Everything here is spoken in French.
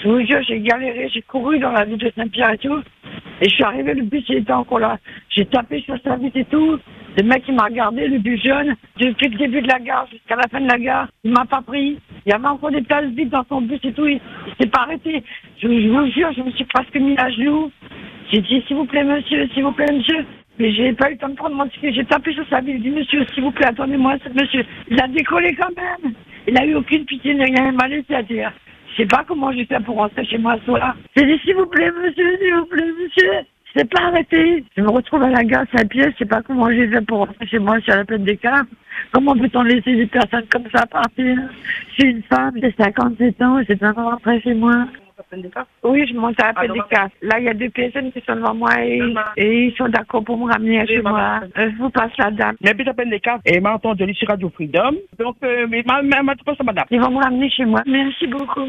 Je vous jure, j'ai galéré, j'ai couru dans la ville de Saint-Pierre et tout. Et je suis arrivé, le bus il était encore là. J'ai tapé sur sa vitre et tout. Le mec il m'a regardé, le bus jaune, depuis le début de la gare jusqu'à la fin de la gare, il m'a pas pris. Il y avait encore des places vides dans son bus et tout, il s'est pas arrêté. Je vous jure, je me suis presque mis à genoux. J'ai dit s'il vous plaît monsieur, s'il vous plaît monsieur. Mais j'ai pas eu le temps de prendre mon ticket, j'ai tapé sur sa vitre, j'ai dit monsieur, s'il vous plaît, attendez-moi, monsieur. Il a décollé quand même. Il a eu aucune pitié, il n'a rien m'a laissé à dire. Je sais pas comment j'ai fait pour rentrer chez moi ce soir. J'ai dit s'il vous plaît monsieur, s'il vous plaît monsieur. Je n'ai pas arrêté. Je me retrouve à la gare Saint-Pierre, je sais pas comment j'ai fait pour rentrer chez moi, je suis à la Plaine des Caves. Comment peut-on laisser des personnes comme ça partir? Je suis une femme, j'ai 57 ans, j'ai besoin de rentrer chez moi. Oui, je monte à la Plaine des Caves. Là, il y a deux personnes qui sont devant moi et ils sont d'accord pour me ramener chez moi. Je vous passe la dame. Mais puis la Plaine des Caves, et m'a entendu sur Radio Freedom. Donc, mais m'a pas ça, madame. Ils vont me ramener chez moi. Merci beaucoup.